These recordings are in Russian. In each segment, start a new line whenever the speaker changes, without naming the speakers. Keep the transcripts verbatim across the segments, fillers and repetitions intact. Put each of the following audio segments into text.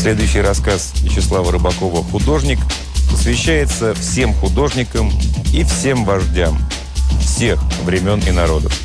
Следующий рассказ Вячеслава Рыбакова «Художник» посвящается всем художникам и всем вождям всех времен и народов.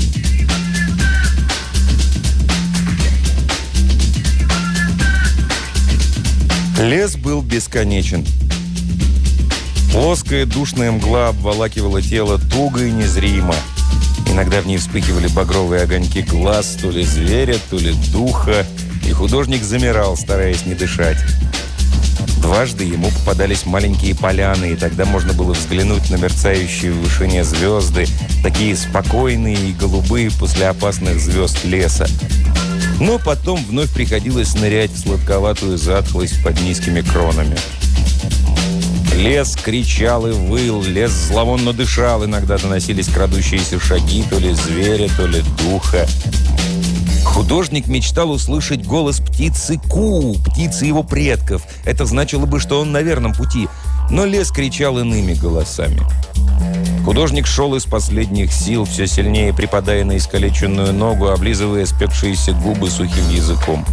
Лес был бесконечен. Плоская душная мгла обволакивала тело туго и незримо. Иногда в ней вспыхивали багровые огоньки глаз, то ли зверя, то ли духа, и художник замирал, стараясь не дышать. Дважды ему попадались маленькие поляны, и тогда можно было взглянуть на мерцающие в вышине звезды, такие спокойные и голубые после опасных звезд леса. Но потом вновь приходилось нырять в сладковатую затхлость под низкими кронами. Лес кричал и выл, лес зловонно дышал, иногда доносились крадущиеся шаги то ли зверя, то ли духа. Художник мечтал услышать голос птицы Ку, птицы его предков. Это значило бы, что он на верном пути. Но лес кричал иными голосами. Художник шел из последних сил, все сильнее припадая на искалеченную ногу, облизывая спекшиеся губы сухим языком.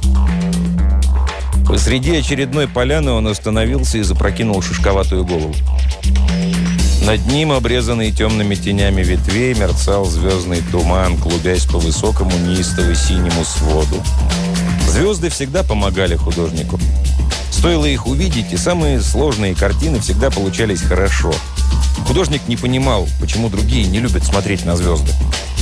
Посреди очередной поляны он остановился и запрокинул шишковатую голову. Над ним, обрезанный темными тенями ветвей, мерцал звездный туман, клубясь по высокому неистово-синему своду. Звезды всегда помогали художнику. Стоило их увидеть, и самые сложные картины всегда получались хорошо. Художник не понимал, почему другие не любят смотреть на звезды.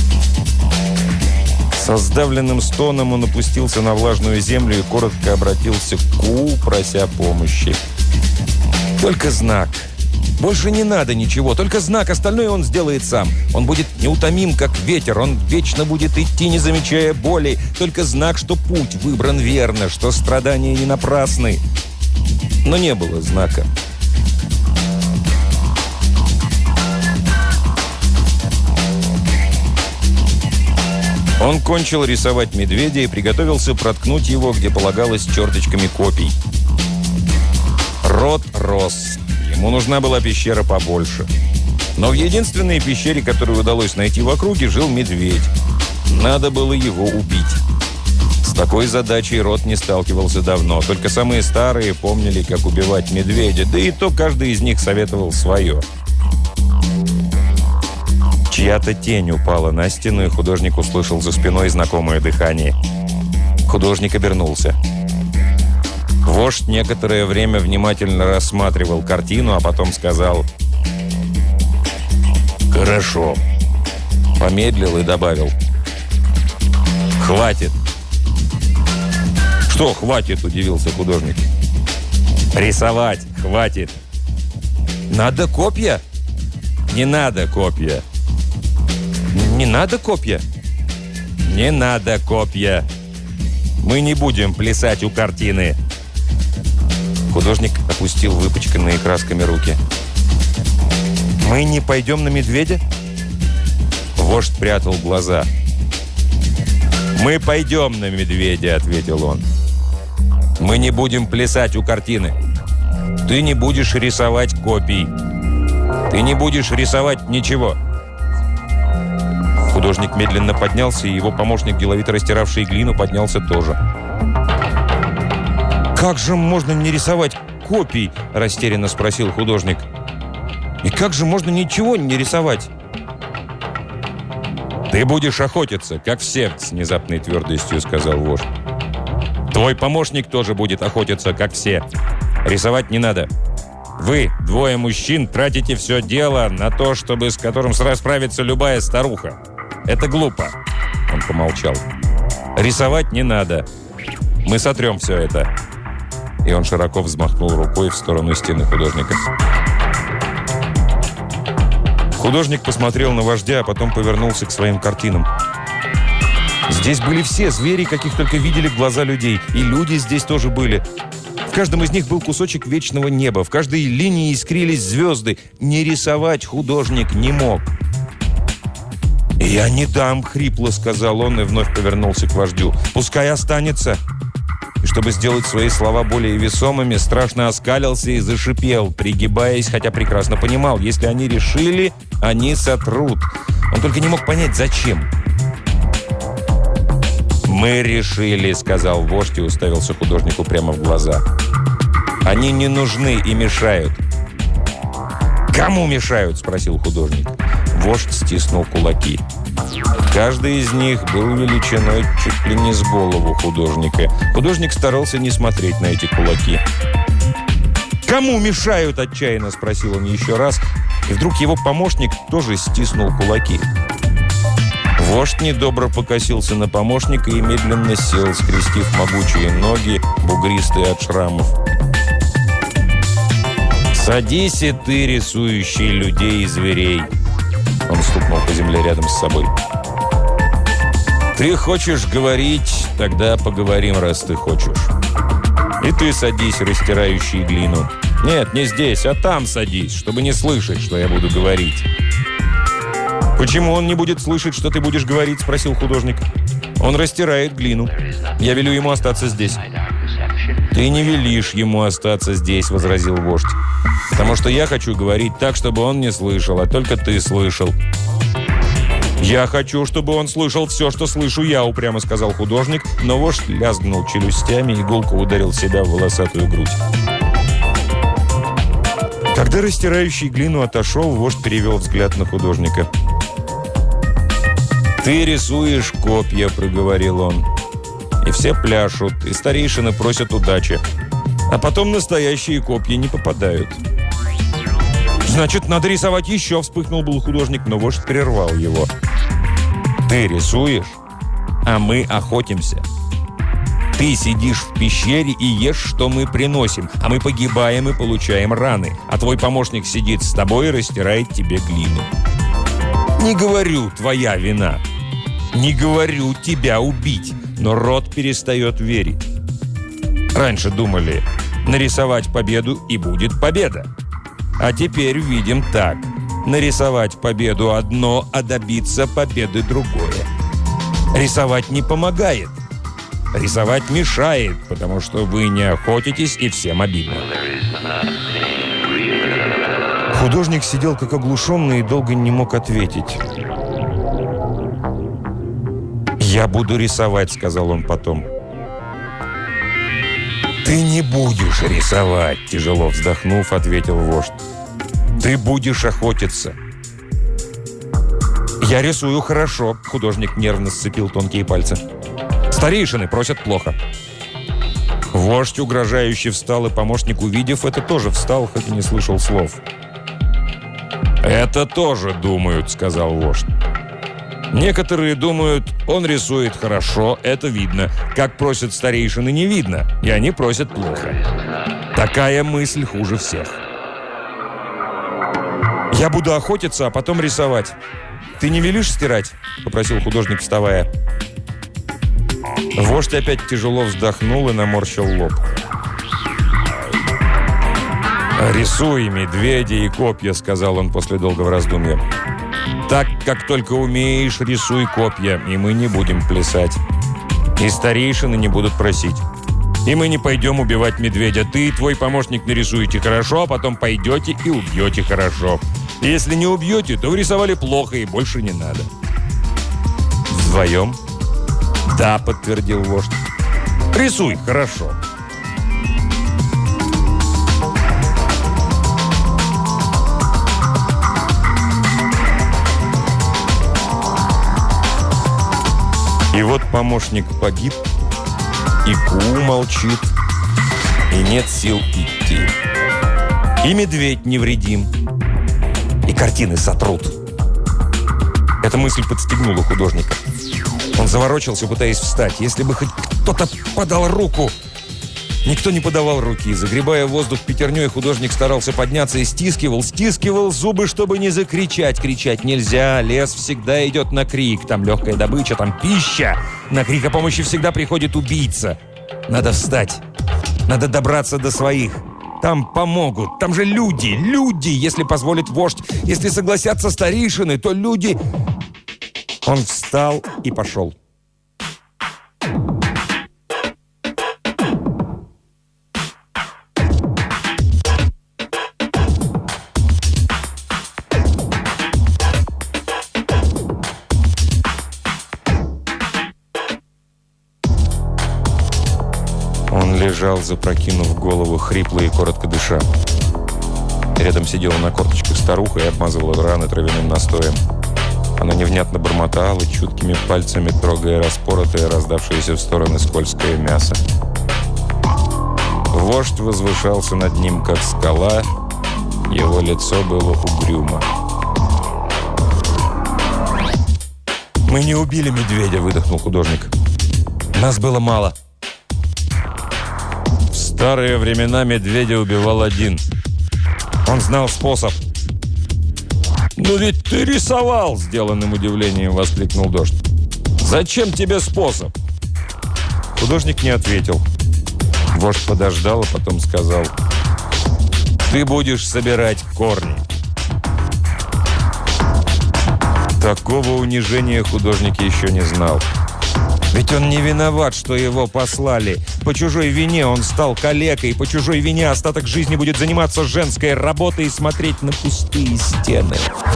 Со сдавленным стоном он опустился на влажную землю и коротко обратился к Ку, прося помощи. Только знак. Больше не надо ничего, только знак, остальное он сделает сам. Он будет неутомим, как ветер, он вечно будет идти, не замечая боли. Только знак, что путь выбран верно, что страдания не напрасны. Но не было знака. Он кончил рисовать медведя и приготовился проткнуть его, где полагалось, черточками копий. Рот рос. Ему нужна была пещера побольше. Но в единственной пещере, которую удалось найти в округе, жил медведь. Надо было его убить. С такой задачей Рот не сталкивался давно. Только самые старые помнили, как убивать медведя. Да и то каждый из них советовал свое. Чья-то тень упала на стену, и художник услышал за спиной знакомое дыхание. Художник обернулся. Вождь некоторое время внимательно рассматривал картину, а потом сказал: «Хорошо». Помедлил и добавил: «Хватит». «Что хватит?» – удивился художник. «Рисовать хватит». «Надо копья?» «Не надо копья». «Не надо копья?» «Не надо копья. Мы не будем плясать у картины». Художник опустил выпачканные красками руки. «Мы не пойдем на медведя?» Вождь прятал глаза. «Мы пойдем на медведя», — ответил он. «Мы не будем плясать у картины. Ты не будешь рисовать копий. Ты не будешь рисовать ничего». Художник медленно поднялся, и его помощник, деловито растиравший глину, поднялся тоже. «Как же можно не рисовать копий?» – растерянно спросил художник. «И как же можно ничего не рисовать?» «Ты будешь охотиться, как все», – с внезапной твердостью сказал вождь. «Твой помощник тоже будет охотиться, как все. Рисовать не надо. Вы, двое мужчин, тратите все дело на то, чтобы с которым справится любая старуха. Это глупо». Он помолчал. «Рисовать не надо. Мы сотрем все это». И он широко взмахнул рукой в сторону стены художника. Художник посмотрел на вождя, а потом повернулся к своим картинам. Здесь были все звери, каких только видели глаза людей. И люди здесь тоже были. В каждом из них был кусочек вечного неба. В каждой линии искрились звезды. Не рисовать художник не мог. «Я не дам», — хрипло сказал он и вновь повернулся к вождю. «Пускай останется». И чтобы сделать свои слова более весомыми, страшно оскалился и зашипел, пригибаясь, хотя прекрасно понимал, если они решили, они сотрут. Он только не мог понять, зачем. «Мы решили», — сказал вождь и уставился художнику прямо в глаза. «Они не нужны и мешают». «Кому мешают?» — спросил художник. Вождь стиснул кулаки. Каждый из них был величиной чуть ли не с голову художника. Художник старался не смотреть на эти кулаки. «Кому мешают?» – отчаянно спросил он еще раз. И вдруг его помощник тоже стиснул кулаки. Вождь недобро покосился на помощника и медленно сел, скрестив могучие ноги, бугристые от шрамов. «Садись и ты, рисующий людей и зверей!» Он стукнул по земле рядом с собой. «Ты хочешь говорить, тогда поговорим, раз ты хочешь. И ты садись, растирающий глину. Нет, не здесь, а там садись, чтобы не слышать, что я буду говорить». «Почему он не будет слышать, что ты будешь говорить?» – спросил художник. «Он растирает глину. Я велю ему остаться здесь». «Ты не велишь ему остаться здесь», – возразил вождь. «Потому что я хочу говорить так, чтобы он не слышал, а только ты слышал». «Я хочу, чтобы он слышал все, что слышу я», – упрямо сказал художник, но вождь лязгнул челюстями и гулко ударил себя в волосатую грудь. Когда растирающий глину отошел, вождь перевел взгляд на художника. «Ты рисуешь копья», – проговорил он. «И все пляшут, и старейшины просят удачи. А потом настоящие копья не попадают». «Значит, надо рисовать еще», – вспыхнул был художник, но вождь прервал его. «Ты рисуешь, а мы охотимся. Ты сидишь в пещере и ешь, что мы приносим, а мы погибаем и получаем раны, а твой помощник сидит с тобой и растирает тебе глину. Не говорю, твоя вина. Не говорю тебя убить, но род перестает верить. Раньше думали, нарисовать победу и будет победа. А теперь видим так. Нарисовать победу одно, а добиться победы другое. Рисовать не помогает. Рисовать мешает, потому что вы не охотитесь и всем обидно». Художник сидел как оглушенный и долго не мог ответить. «Я буду рисовать», — сказал он потом. «Ты не будешь рисовать», — тяжело вздохнув, ответил вождь. «Ты будешь охотиться». «Я рисую хорошо», — художник нервно сцепил тонкие пальцы. «Старейшины просят плохо». Вождь угрожающе встал, и помощник, увидев это, тоже встал, хоть и не слышал слов. «Это тоже думают», — сказал вождь. «Некоторые думают, он рисует хорошо, это видно. Как просят старейшины, не видно, и они просят плохо. Такая мысль хуже всех». «Я буду охотиться, а потом рисовать. Ты не велишь стирать?» — попросил художник, вставая. Вождь опять тяжело вздохнул и наморщил лоб. «Рисуй медведя и копья», — сказал он после долгого раздумья. «Так, как только умеешь, рисуй копья, и мы не будем плясать. И старейшины не будут просить. И мы не пойдем убивать медведя. Ты и твой помощник нарисуете хорошо, а потом пойдете и убьете хорошо. И если не убьете, то вы рисовали плохо, и больше не надо». «Вдвоем?» «Да», — подтвердил вождь. «Рисуй хорошо». И вот помощник погиб, и Ку молчит, и нет сил идти. И медведь невредим, и картины сотрут. Эта мысль подстегнула художника. Он заворочился, пытаясь встать. Если бы хоть кто-то подал руку. Никто не подавал руки. Загребая воздух пятерней, художник старался подняться и стискивал, стискивал зубы, чтобы не закричать. Кричать нельзя. Лес всегда идет на крик. Там легкая добыча, там пища. На крик о помощи всегда приходит убийца. Надо встать. Надо добраться до своих. Там помогут. Там же люди. Люди, если позволит вождь. Если согласятся старейшины, то люди... Он встал и пошел. Он лежал, запрокинув голову, хрипло и коротко дыша. Рядом сидела на корточках старуха и обмазывала раны травяным настоем. Она невнятно бормотала, чуткими пальцами трогая распоротое, раздавшееся в стороны скользкое мясо. Вождь возвышался над ним, как скала. Его лицо было угрюмо. «Мы не убили медведя», — выдохнул художник. «Нас было мало». В старые времена медведя убивал один. Он знал способ. «Ну ведь ты рисовал!» — сделанным удивлением воскликнул Дождь. «Зачем тебе способ?» Художник не ответил. Вождь подождал, а потом сказал: «Ты будешь собирать корни». Такого унижения художник еще не знал. Ведь он не виноват, что его послали. По чужой вине он стал калекой, по чужой вине остаток жизни будет заниматься женской работой и смотреть на пустые стены.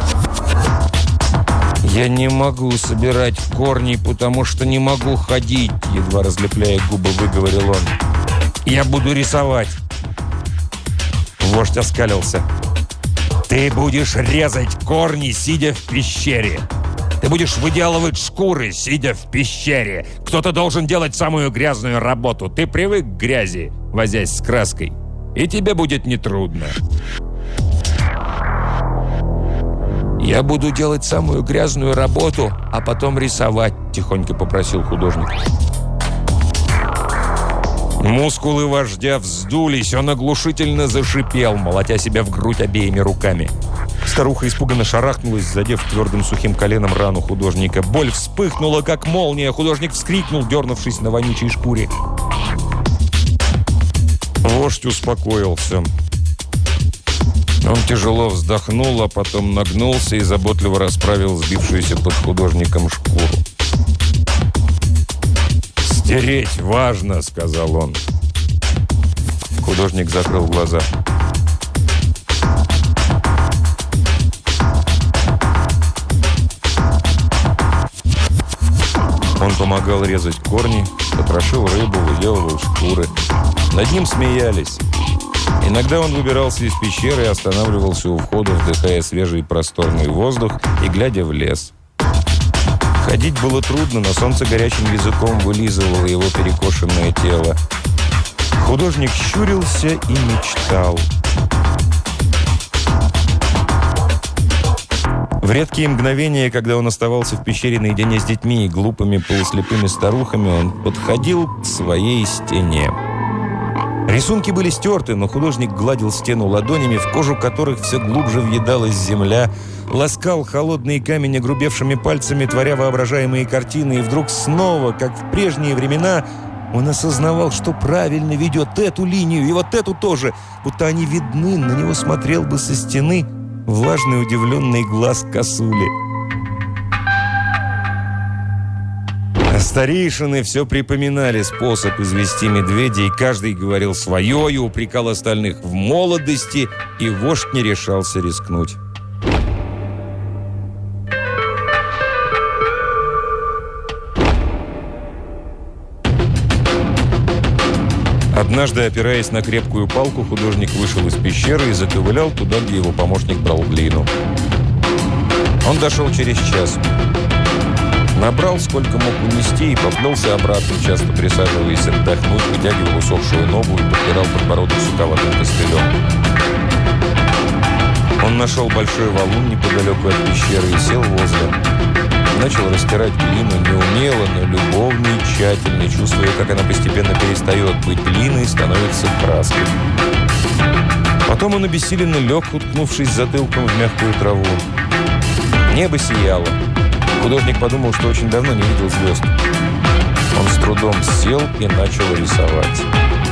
«Я не могу собирать корни, потому что не могу ходить», — едва разлепляя губы, выговорил он. «Я буду рисовать». Вождь оскалился. «Ты будешь резать корни, сидя в пещере. Ты будешь выделывать шкуры, сидя в пещере. Кто-то должен делать самую грязную работу. Ты привык к грязи, возясь с краской, и тебе будет нетрудно». «Я буду делать самую грязную работу, а потом рисовать», — тихонько попросил художник. Мускулы вождя вздулись, он оглушительно зашипел, молотя себя в грудь обеими руками. Старуха испуганно шарахнулась, задев твердым сухим коленом рану художника. Боль вспыхнула, как молния. Художник вскрикнул, дернувшись на вонючей шкуре. Вождь успокоился. Он тяжело вздохнул, а потом нагнулся и заботливо расправил сбившуюся под художником шкуру. «Стереть важно», — сказал он. Художник закрыл глаза. Он помогал резать корни, потрошил рыбу, выделывал шкуры. Над ним смеялись. Иногда он выбирался из пещеры и останавливался у входа, вдыхая свежий просторный воздух и глядя в лес. Ходить было трудно, но солнце горячим языком вылизывало его перекошенное тело. Художник щурился и мечтал. В редкие мгновения, когда он оставался в пещере наедине с детьми и глупыми полуслепыми старухами, он подходил к своей стене. Рисунки были стерты, но художник гладил стену ладонями, в кожу которых все глубже въедалась земля, ласкал холодный камень огрубевшими пальцами, творя воображаемые картины, и вдруг снова, как в прежние времена, он осознавал, что правильно ведет эту линию и вот эту тоже, будто они видны, на него смотрел бы со стены влажный удивленный глаз косули. А старейшины все припоминали способ извести медведя, и каждый говорил свое и упрекал остальных в молодости, и вождь не решался рискнуть. Однажды, опираясь на крепкую палку, художник вышел из пещеры и заковылял туда, где его помощник брал глину. Он дошел через час. Набрал, сколько мог унести, и поплелся обратно, часто присаживаясь отдохнуть, вытягивал усохшую ногу и подпирал подбородок суковатым костылем. Он нашел большой валун неподалеку от пещеры и сел возле. Начал растирать глину неумело, но любовно и тщательно, чувствуя, как она постепенно перестает быть глиной и становится краской. Потом он обессиленно лег, уткнувшись затылком в мягкую траву. Небо сияло. Художник подумал, что очень давно не видел звезд. Он с трудом сел и начал рисовать.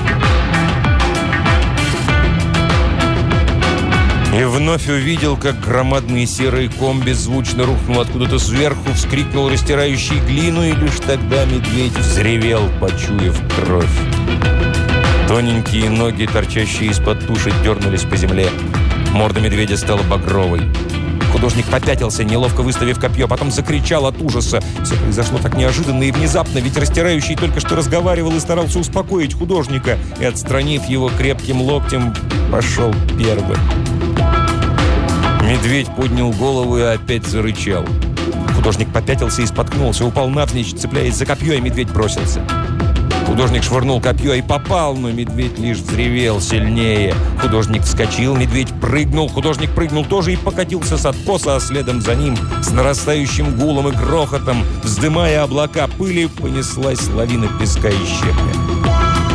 И вновь увидел, как громадный серый ком беззвучно рухнул откуда-то сверху, вскрикнул растирающий глину, и лишь тогда медведь взревел, почуяв кровь. Тоненькие ноги, торчащие из-под туши, дернулись по земле. Морда медведя стала багровой. Художник попятился, неловко выставив копье, потом закричал от ужаса. Все произошло так неожиданно и внезапно, ведь растирающий только что разговаривал и старался успокоить художника, и, отстранив его крепким локтем, пошел первым. Медведь поднял голову и опять зарычал. Художник попятился и споткнулся, упал навзничь, цепляясь за копье, и медведь бросился. Художник швырнул копье и попал, но медведь лишь взревел сильнее. Художник вскочил, медведь прыгнул, художник прыгнул тоже и покатился с откоса, а следом за ним с нарастающим гулом и грохотом, вздымая облака пыли, понеслась лавина песка и щепня.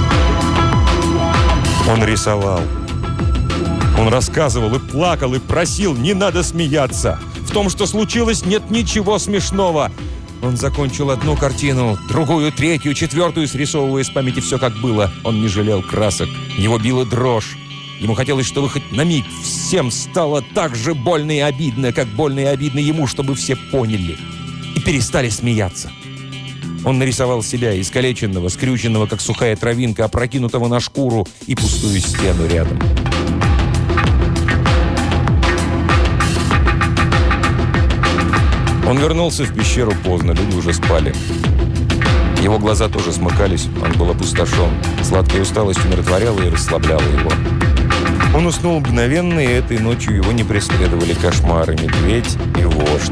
Он рисовал. Он рассказывал и плакал, и просил: не надо смеяться. В том, что случилось, нет ничего смешного. Он закончил одну картину, другую, третью, четвертую, срисовывая из памяти все, как было. Он не жалел красок. Его била дрожь. Ему хотелось, чтобы хоть на миг всем стало так же больно и обидно, как больно и обидно ему, чтобы все поняли и перестали смеяться. Он нарисовал себя, искалеченного, скрюченного, как сухая травинка, опрокинутого на шкуру, и пустую стену рядом. Он вернулся в пещеру поздно, люди уже спали. Его глаза тоже смыкались, он был опустошен. Сладкая усталость умиротворяла и расслабляла его. Он уснул мгновенно, и этой ночью его не преследовали кошмары, медведь и вождь.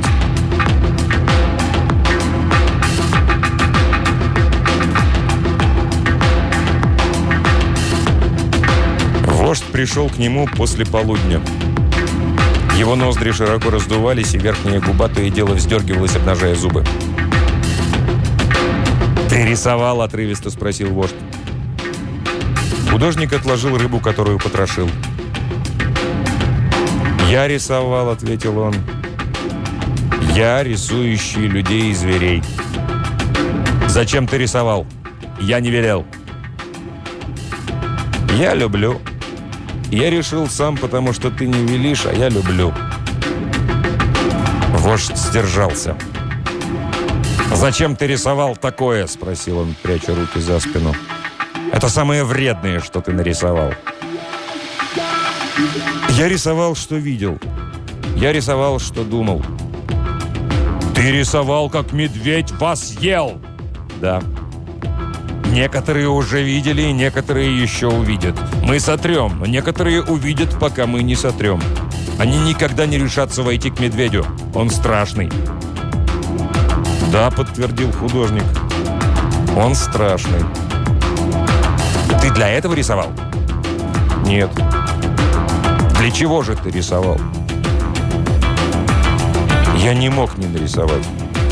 Вождь пришел к нему после полудня. Его ноздри широко раздувались, и верхняя губа то и дело вздергивалась, обнажая зубы. «Ты рисовал?» – отрывисто спросил вождь. Художник отложил рыбу, которую потрошил. «Я рисовал», – ответил он. «Я, рисующий людей и зверей». «Зачем ты рисовал?» «Я не велел». «Я люблю». «Я решил сам, потому что ты не велишь, а я люблю». Вождь сдержался. «Зачем ты рисовал такое?» – спросил он, пряча руки за спину. «Это самое вредное, что ты нарисовал». «Я рисовал, что видел. Я рисовал, что думал». «Ты рисовал, как медведь вас ел?» «Да». «Некоторые уже видели, и некоторые еще увидят. Мы сотрем, но некоторые увидят, пока мы не сотрем. Они никогда не решатся войти к медведю. Он страшный». «Да», — подтвердил художник. «Он страшный». «Ты для этого рисовал?» «Нет». «Для чего же ты рисовал?» «Я не мог не нарисовать».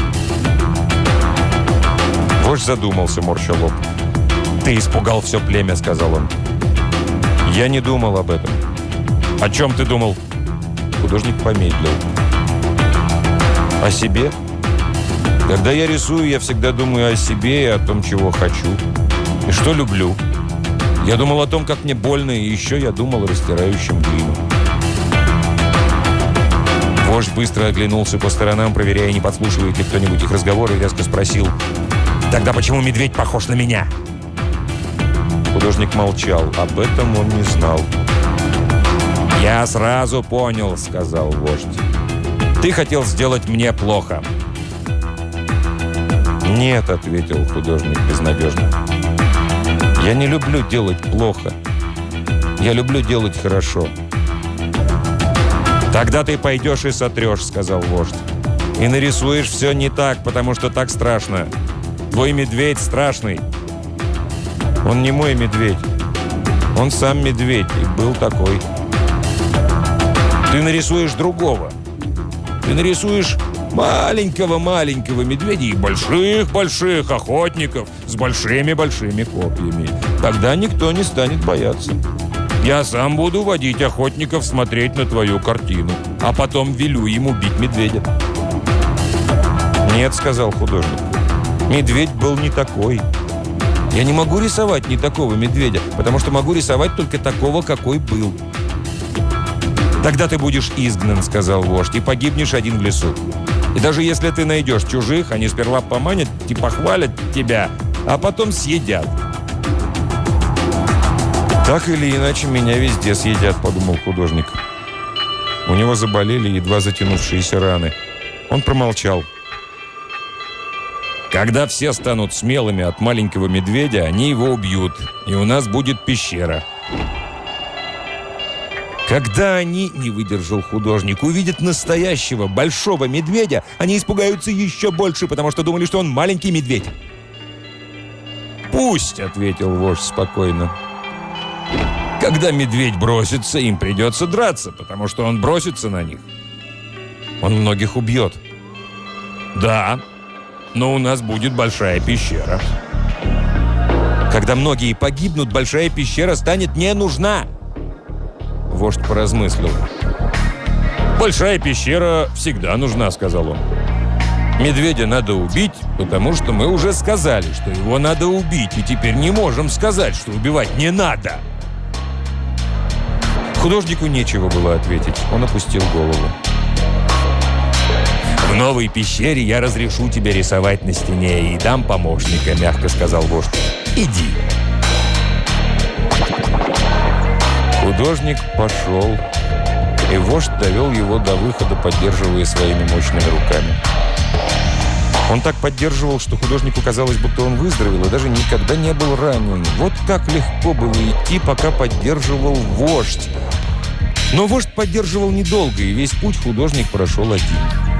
Вождь задумался, морща лоб. «Ты испугал все племя», — сказал он. «Я не думал об этом». «О чем ты думал?» Художник помедлил. «О себе? Когда я рисую, я всегда думаю о себе и о том, чего хочу. И что люблю. Я думал о том, как мне больно, и еще я думал о растирающем глину». Вождь быстро оглянулся по сторонам, проверяя, не подслушивает ли кто-нибудь их разговор, и резко спросил: «Тогда почему медведь похож на меня?» Художник молчал. Об этом он не знал. «Я сразу понял», — сказал вождь. «Ты хотел сделать мне плохо». «Нет», — ответил художник безнадежно. «Я не люблю делать плохо. Я люблю делать хорошо». «Тогда ты пойдешь и сотрешь», — сказал вождь. «И нарисуешь все не так, потому что так страшно. Твой медведь страшный». «Он не мой медведь. Он сам медведь и был такой». «Ты нарисуешь другого. Ты нарисуешь маленького-маленького медведя и больших-больших охотников с большими-большими копьями. Тогда никто не станет бояться. Я сам буду водить охотников смотреть на твою картину, а потом велю им убить медведя». «Нет», — сказал художник. «Медведь был не такой. Я не могу рисовать не такого медведя, потому что могу рисовать только такого, какой был». «Тогда ты будешь изгнан», — сказал вождь, — «и погибнешь один в лесу. И даже если ты найдешь чужих, они сперва поманят и похвалят тебя, а потом съедят». «Так или иначе, меня везде съедят», — подумал художник. У него заболели едва затянувшиеся раны. Он промолчал. «Когда все станут смелыми от маленького медведя, они его убьют, и у нас будет пещера». Когда они, не выдержал художник, увидят настоящего большого медведя, они испугаются еще больше, потому что думали, что он маленький медведь. «Пусть», — ответил вождь спокойно. «Когда медведь бросится, им придется драться, потому что он бросится на них. Он многих убьет». «Да, но у нас будет большая пещера». «Когда многие погибнут, большая пещера станет не нужна». Вождь поразмыслил. «Большая пещера всегда нужна», — сказал он. «Медведя надо убить, потому что мы уже сказали, что его надо убить, и теперь не можем сказать, что убивать не надо». Художнику нечего было ответить. Он опустил голову. «В новой пещере я разрешу тебе рисовать на стене и дам помощника», — мягко сказал вождь. «Иди». Художник пошел, и вождь довел его до выхода, поддерживая своими мощными руками. Он так поддерживал, что художнику казалось, будто он выздоровел и даже никогда не был ранен. Вот как легко было идти, пока поддерживал вождь. Но вождь поддерживал недолго, и весь путь художник прошел один.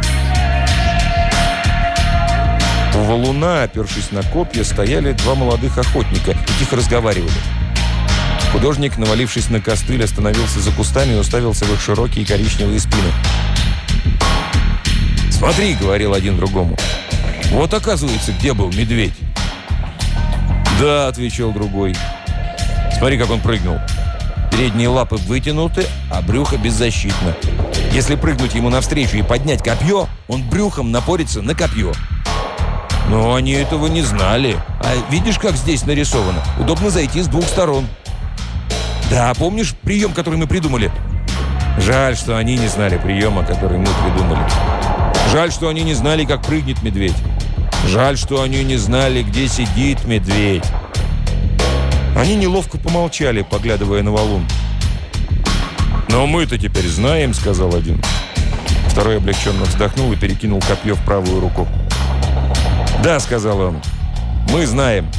У валуна, опершись на копья, стояли два молодых охотника и тихо разговаривали. Художник, навалившись на костыль, остановился за кустами и уставился в их широкие коричневые спины. «Смотри», — говорил один другому, — «вот оказывается, где был медведь». «Да», — отвечал другой. «Смотри, как он прыгнул. Передние лапы вытянуты, а брюхо беззащитно. Если прыгнуть ему навстречу и поднять копье, он брюхом напорится на копье». «Но они этого не знали. А видишь, как здесь нарисовано? Удобно зайти с двух сторон». «Да, помнишь прием, который мы придумали?» «Жаль, что они не знали приема, который мы придумали. Жаль, что они не знали, как прыгнет медведь. Жаль, что они не знали, где сидит медведь». Они неловко помолчали, поглядывая на валун. «Но мы-то теперь знаем», — сказал один. Второй облегченно вздохнул и перекинул копье в правую руку. «Да», — сказал он, — «мы знаем».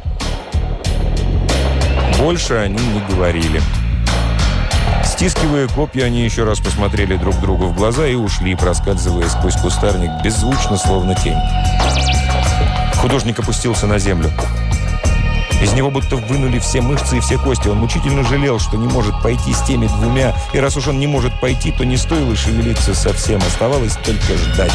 Больше они не говорили. Стискивая копья, они еще раз посмотрели друг другу в глаза и ушли, проскальзывая сквозь кустарник, беззвучно, словно тень. Художник опустился на землю. Из него будто вынули все мышцы и все кости. Он мучительно жалел, что не может пойти с теми двумя. И раз уж он не может пойти, то не стоило шевелиться совсем. Оставалось только ждать.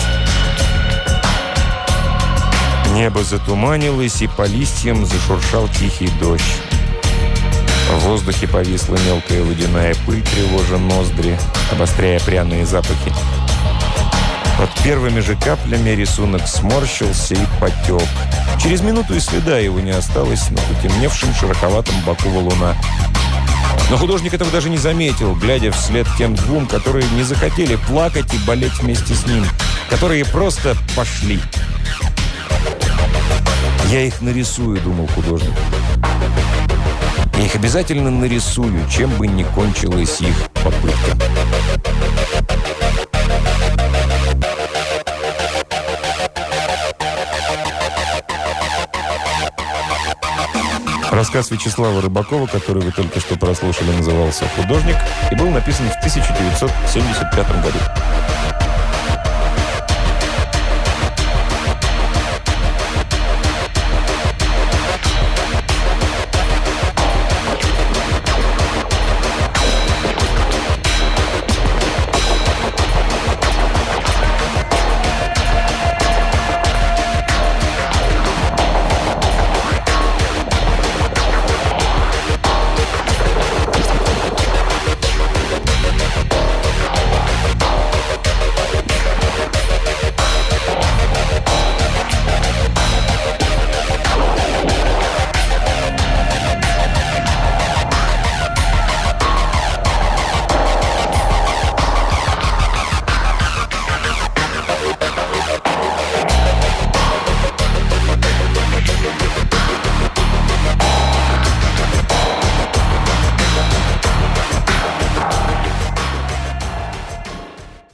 Небо затуманилось, и по листьям зашуршал тихий дождь. В воздухе повисла мелкая водяная пыль, тревожа ноздри, обостряя пряные запахи. Под первыми же каплями рисунок сморщился и потек. Через минуту и следа его не осталось на потемневшем шероховатом боку валуна. Но художник этого даже не заметил, глядя вслед тем двум, которые не захотели плакать и болеть вместе с ним, которые просто пошли. «Я их нарисую», — думал художник. «Я их обязательно нарисую, чем бы ни кончилась их попытка». Рассказ Вячеслава Рыбакова, который вы только что прослушали, назывался «Художник» и был написан в тысяча девятьсот семьдесят пятом году.